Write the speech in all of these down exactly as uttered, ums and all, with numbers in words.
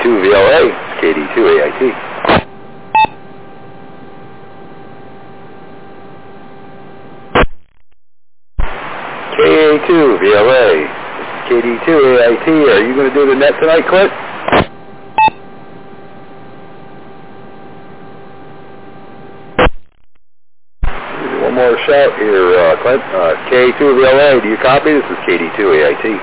two V L A, it's K D two A I T. K A two V L A, this is K D two A I T. Are you going to do the net tonight, Clint? One more shout here, uh, Clint. Uh, K A two V L A, do you copy? This is K D two A I T.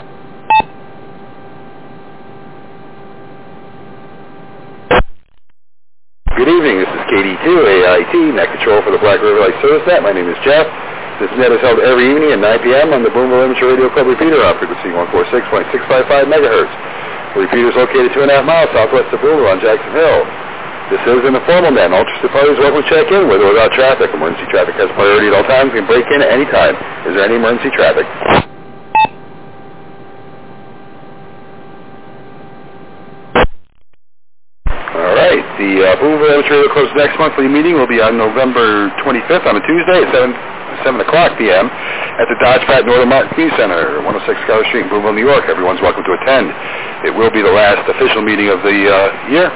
Good evening, this is K D two A I T, net control for the Black River Light Service Net. My name is Jeff. This net is held every evening at nine P M on the Boonville Amateur Radio Club repeater on frequency one forty-six point six five five megahertz. The repeater is located two and a half miles southwest of Boonville on Jackson Hill. This is an informal net. All interested parties welcome to check in with or without traffic. Emergency traffic has priority at all times. You can break in at any time. Is there any emergency traffic? All right. The uh, Boonville Amateur Radio Club's next monthly meeting will be on November twenty-fifth on a Tuesday at seven o'clock P M at the Dodge Pratt Northern Martin Community Center, one oh six Scholar Street in Boonville, New York. Everyone's welcome to attend. It will be the last official meeting of the uh, year.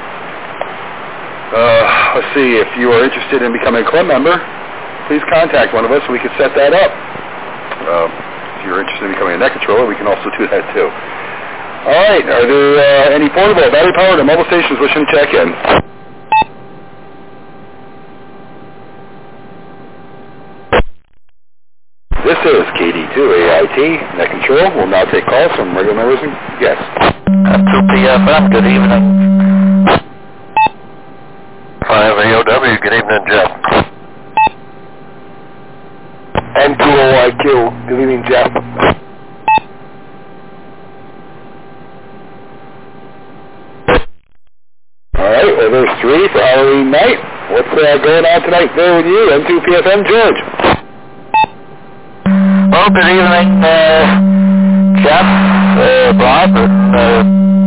Uh, let's see, if you are interested in becoming a club member, please contact one of us and we can set that up. Uh, if you're interested in becoming a net controller, we can also do that too. All right, are there uh, any portable, battery-powered, or mobile stations wishing to check in? This is K D two A I T, net control. We'll now take calls from regular members and guests. two P F M, good evening. five A O W, good evening, Jeff. N two O I Q, good evening, Jeff. All right, well, there's three for Halloween night. What's uh, going on tonight there with you, N two P F M, George? Well, good evening, uh, Jeff, uh, Bob, and, uh,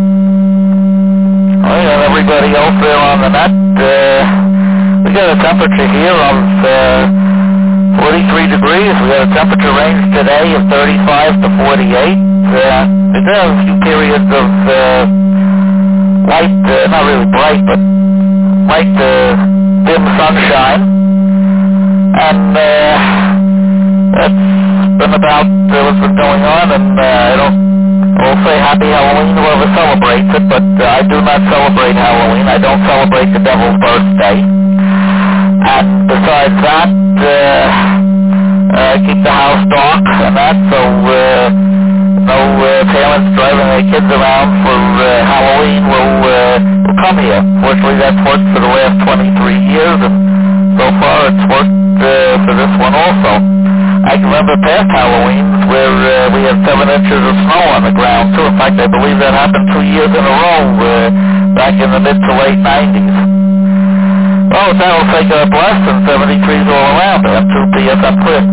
well, and everybody else there on the net. Uh, we got a temperature here of uh, forty-three degrees. We got a temperature range today of thirty-five to forty-eight. Uh, there's been a few periods of uh, light, uh, not really bright, but light, uh, dim sunshine. And uh, that's been about uh, what's been going on. And uh, I don't I'll say Happy Halloween to whoever celebrates it, but uh, I do not celebrate Halloween. I don't celebrate the devil's birthday. And besides that, uh, uh, keep the house dark and that, so uh, no uh, parents driving their kids around for uh, Halloween will, uh, will come here. Fortunately, that's worked for the last twenty-three years, and so far it's worked uh, for this one also. I can remember past Halloweens where uh, we had seven inches of snow on the ground, too. In fact, I believe that happened two years in a row uh, back in the mid to late nineties. Well, that will take a blast and seventy-threes all around. M two P F M clear.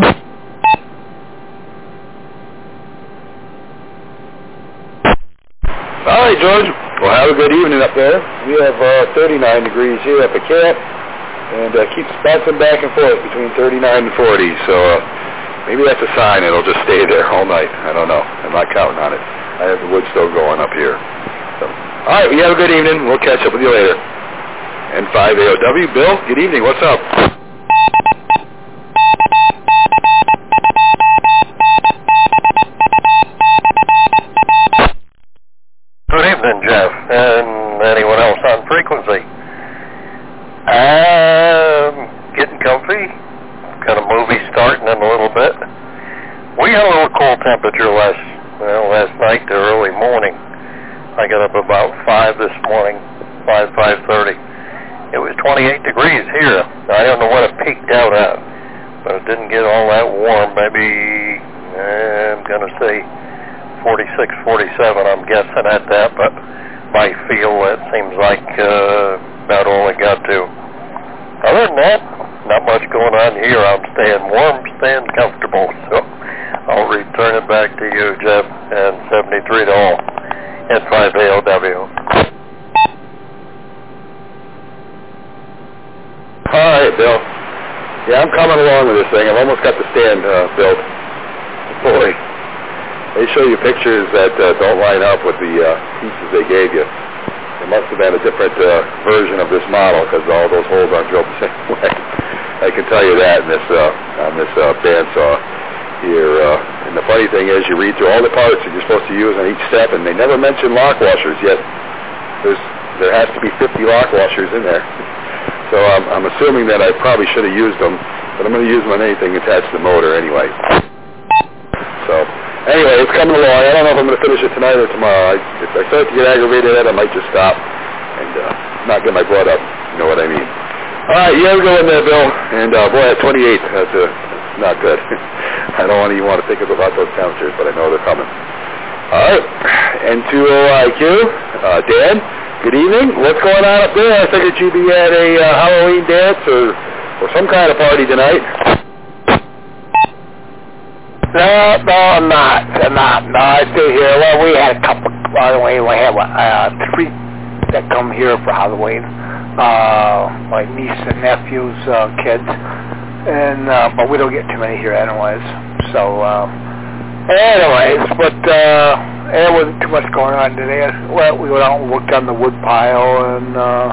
All right, George. Well, have a good evening up there. We have uh, thirty-nine degrees here up at camp, and uh, keeps bouncing back and forth between thirty-nine and forty, so uh, maybe that's a sign it'll just stay there all night. I don't know. I'm not counting on it. I have the wood stove going up here. So, all right, you have a good evening. We'll catch up with you later. N five A O W, Bill, good evening. What's up? Good evening, Jeff, and anyone else on frequency. Um, getting comfy. Got a movie starting in a little bit. We had a little cool temperature last well, last night to early morning. I got up about five this morning, five five thirty. It was twenty-eight degrees here. I don't know what it peaked out at, but it didn't get all that warm. Maybe eh, I'm gonna say forty-six, forty-seven. I'm guessing at that, but my feel it seems like uh, about all it got to. Other than that, not much going on here. I'm staying warm, staying comfortable. So I'll return it back to you, Jeff, and seventy-three to all. N five A O W. All right, Bill. Yeah, I'm coming along with this thing. I've almost got the stand uh, built. Boy, they show you pictures that uh, don't line up with the uh, pieces they gave you. And It must have been a different uh, version of this model because all those holes aren't drilled the same way. I can tell you that in this uh, on this uh, bandsaw here. Uh, and the funny thing is, you read through all the parts that you're supposed to use on each step, and they never mention lock washers yet. There's there has to be fifty lock washers in there. So um, I'm assuming that I probably should have used them, but I'm going to use them on anything attached to the motor anyway. So anyway, it's coming along. I don't know if I'm going to finish it tonight or tomorrow. I, if I start to get aggravated at it, I might just stop and uh, not get my blood up. You know what I mean? All right, you have a good one there, Bill. And uh, boy, at twenty-eight, that's, uh, that's not good. I don't want to even want to think about those temperatures, but I know they're coming. All right, N two O I Q, uh, Dan, good evening. What's going on up there? I figured you'd be at a uh, Halloween dance or, or some kind of party tonight. No, no, I'm not. I'm not. No, I stay here. Well, we had a couple, by the way, we had uh, three that come here for Halloween. Uh, my niece and nephew's uh, kids. And, uh, but we don't get too many here anyways. So, um, anyways, but, uh, there wasn't too much going on today. Well, we went out and worked on the wood pile and, uh,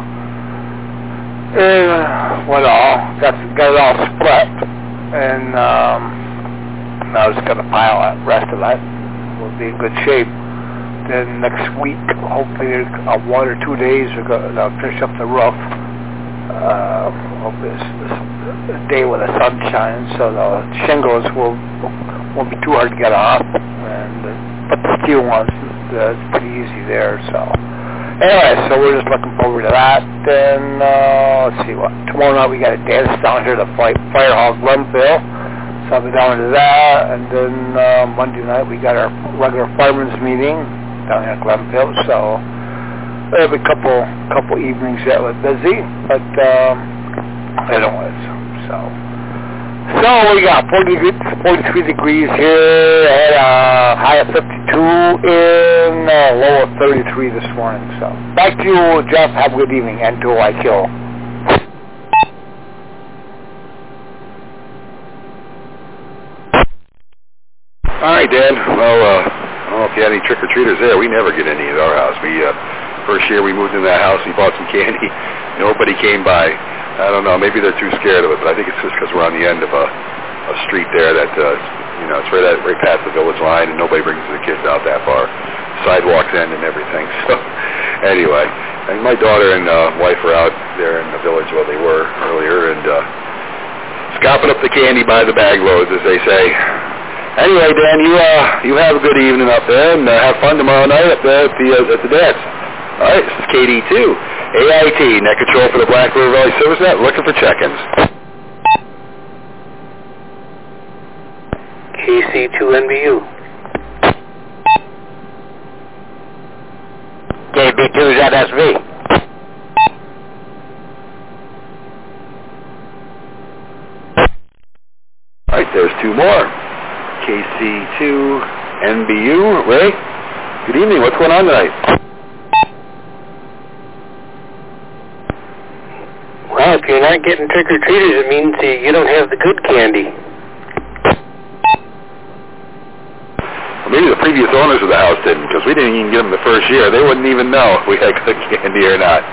and what all, got, got it all split. And, um, I was going to pile that rest of that. We'll be in good shape. Then next week, hopefully, uh, one or two days, we're going to finish up the roof. Uh, hope this, this day with the sun shines, so the shingles will won't be too hard to get off. And uh, but the steel ones, uh, it's pretty easy there. So anyway, so we're just looking forward to that. Then uh, let's see what tomorrow night we got a dance down here to fight Fire Hall Glenville. So I'll be down to that, and then uh, Monday night we got our regular firemen's meeting down here at Glenville. So there'll be a couple couple evenings that were busy, but um, anyways, so so we got forty, forty-three degrees here, at a high of fifty-two, in uh, low of thirty-three this morning. So back to you, Jeff. Have a good evening, and to I kill. All right, Dan. Well, uh, I don't know if you had any trick-or-treaters there. We never get any at our house. We uh, first year we moved in that house, we bought some candy. Nobody came by. I don't know. Maybe they're too scared of it, but I think it's just because we're on the end of a, a street there that, uh, you know, it's right, at, right past the village line, and nobody brings the kids out that far. Sidewalks end and everything. So anyway, and my daughter and uh, wife are out there in the village where they were earlier, and uh, scooping up the candy by the bag loads, as they say. Anyway, Dan, you uh, you have a good evening up there, and uh, have fun tomorrow night up there at the uh, at the dance. All right, this is K D two, A I T, Net Control for the Black River Valley Service Net, looking for check-ins. K C two N B U. K B two Z S V. All right, there's two more. K C two N B U. Ray, good evening. What's going on tonight? Well, if you're not getting trick-or-treaters, it means uh, you don't have the good candy. Well, maybe the previous owners of the house didn't, because we didn't even get them the first year. They wouldn't even know if we had good candy or not.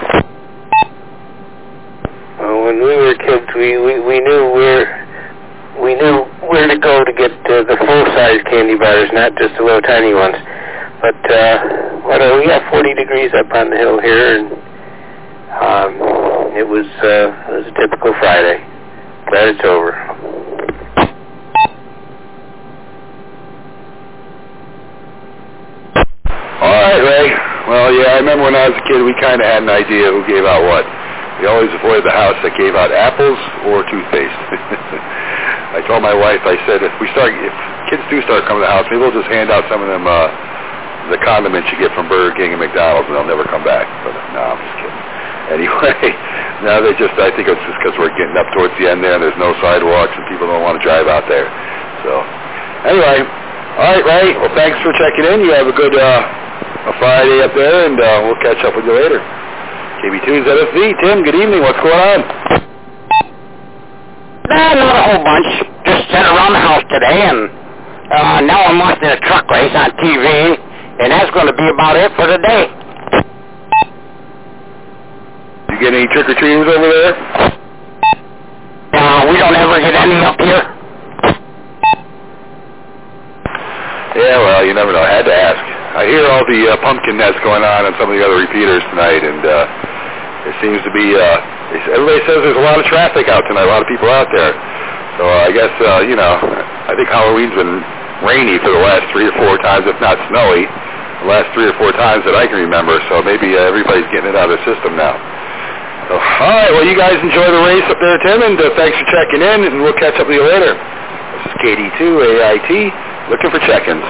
Well, when we were kids, we, we, we knew where... We knew where to go to get uh, the full-size candy bars, not just the little tiny ones. But, uh, well, we got forty degrees up on the hill here, and um, it was uh, it was a typical Friday. Glad it's over. All right, Ray. Well, yeah, I remember when I was a kid, we kind of had an idea who gave out what. We always avoided the house that gave out apples or toothpaste. I told my wife, I said, if we start, if kids do start coming to the house, maybe we'll just hand out some of them, uh, the condiments you get from Burger King and McDonald's, and they'll never come back. But no, I'm just kidding. Anyway, now they just, I think it's just because we're getting up towards the end there, and there's no sidewalks, and people don't want to drive out there. So, anyway, all right, Ray. Well, thanks for checking in. You have a good uh, a Friday up there, and uh, we'll catch up with you later. K B two Z S V. Tim, good evening. What's going on? Nah, not a whole bunch. Just sat around the house today, and uh, now I'm watching a truck race on T V, and that's going to be about it for the day. get any trick-or-treaters over there? Uh, we don't ever get any up here. Yeah, well, you never know. I had to ask. I hear all the uh, pumpkin nests going on on some of the other repeaters tonight, and uh, it seems to be, uh, everybody says there's a lot of traffic out tonight, a lot of people out there. So uh, I guess, uh, you know, I think Halloween's been rainy for the last three or four times, if not snowy, the last three or four times that I can remember, so maybe uh, everybody's getting it out of their system now. So, all right, well, you guys enjoy the race up there, Tim, and uh, thanks for checking in, and we'll catch up with you later. This is K D two A I T, looking for check-ins.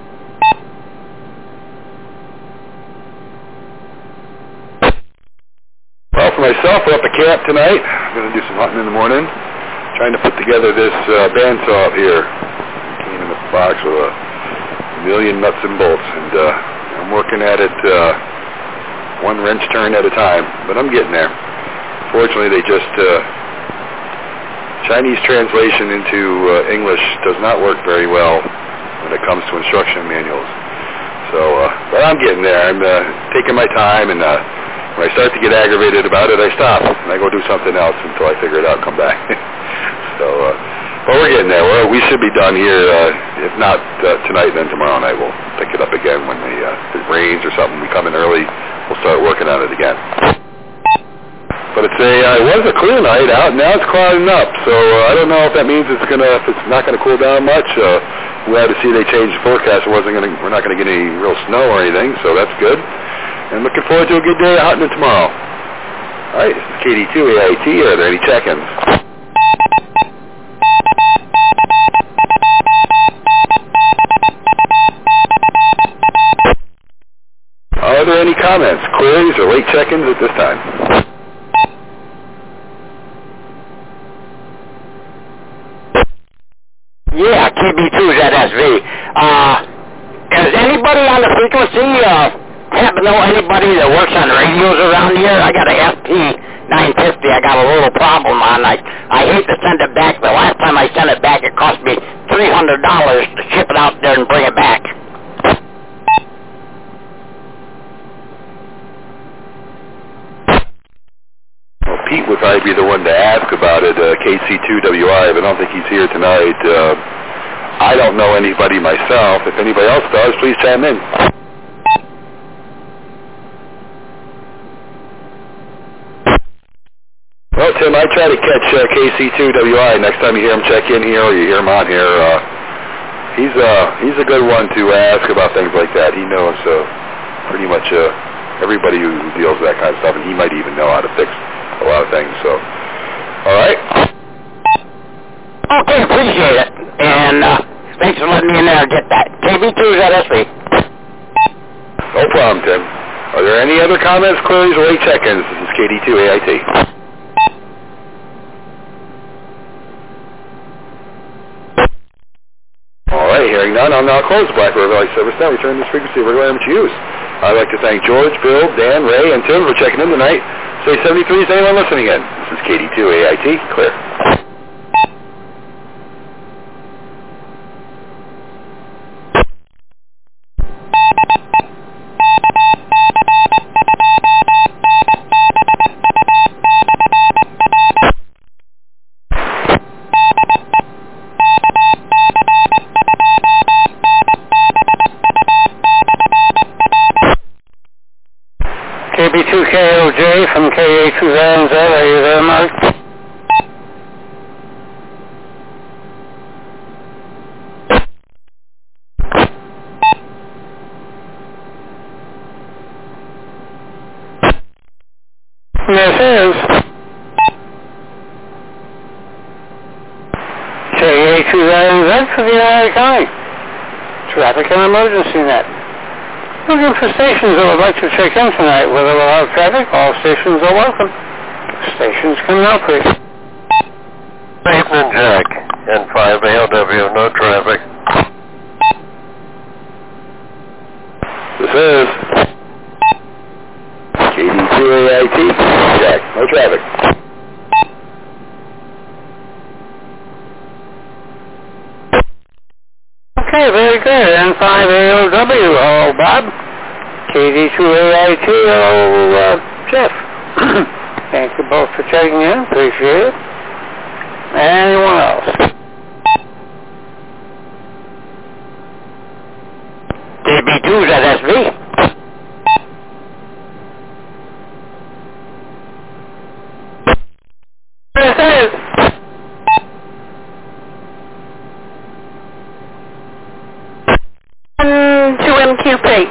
Well, for myself, we're up at camp tonight. I'm going to do some hunting in the morning, trying to put together this uh, bandsaw up here. Came in a box with a million nuts and bolts, and uh, I'm working at it uh, one wrench turn at a time, but I'm getting there. Fortunately, they just, uh, Chinese translation into uh, English does not work very well when it comes to instruction manuals. So, uh, but I'm getting there. I'm uh, taking my time, and uh, when I start to get aggravated about it, I stop, and I go do something else until I figure it out and come back. So, uh, but we're getting there. We're, we should be done here, uh, if not uh, tonight, then tomorrow night we'll pick it up again when the, uh, if it rains or something. We come in early, we'll start working on it again. But it's a, uh, it was a clear night out, now it's clouding up, so uh, I don't know if that means it's gonna, if it's not gonna cool down much. Uh, we had to see they changed the forecast. It wasn't gonna, we're not gonna get any real snow or anything, so that's good. And looking forward to a good day of hunting tomorrow. All right, this is K D two A I T. Are there any check-ins? Are there any comments, queries, or late check-ins at this time? Yeah, K B two Z S V. Uh, is anybody on the frequency, uh, happen to know anybody that works on radios around here? I got a S P nine fifty I got a little problem on. I, I hate to send it back. The last time I sent it back, it cost me three hundred dollars to ship it out there and bring it back. Well, Pete would probably be the one to ask about it, uh, K C two W I, but I don't think he's here tonight. Uh, I don't know anybody myself. If anybody else does, please chime in. Well, Tim, I try to catch uh, K C two W I next time you hear him check in here or you hear him on here. Uh, he's, uh, he's a good one to ask about things like that. He knows uh, pretty much uh, everybody who deals with that kind of stuff, and he might even know how to fix a lot of things. So, all right. Okay, appreciate it. And uh, thanks for letting me in there and get that. K B two Z S V. No problem, Tim. Are there any other comments, queries, or late check-ins? This is K D two A I T. All right, hearing none, I'll now close the Black River Light Service now. Return this frequency of regular amateur use. I'd like to thank George, Bill, Dan, Ray, and Tim for checking in tonight. Say seventy-three is anyone listening in. This is K D two A I T, clear. K B two K O J from K A two Z, are you there, Mark? This is K A two Z for the United County Traffic and Emergency Net. Looking for stations that would like to check in tonight. Whether we'll have traffic, all stations are welcome. Stations can now, please. Evening, Jack. N five A L W, no traffic. This is K D two A I T, Jack, no traffic. Okay, very good. N five A O W, hello, Bob. K D two A I T, hello, uh, Jeff. Thank you both for checking in. Appreciate it. Anyone else? D B two, is that S V? Yes, it is. One to M Q P.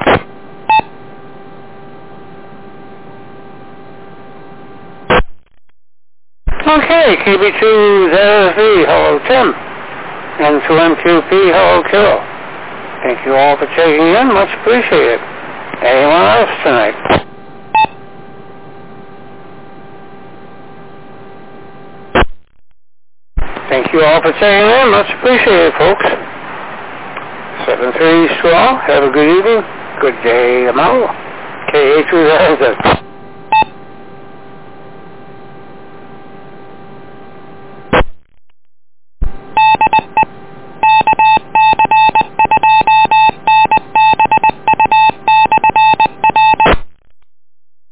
Okay, K B two Z S V, hello Tim. And to M Q P, hello Carol. Thank you all for checking in, much appreciated. Anyone else tonight? Thank you all for checking in, much appreciated, folks. seven three strong, have a good evening, good day tomorrow. K H two Z S V.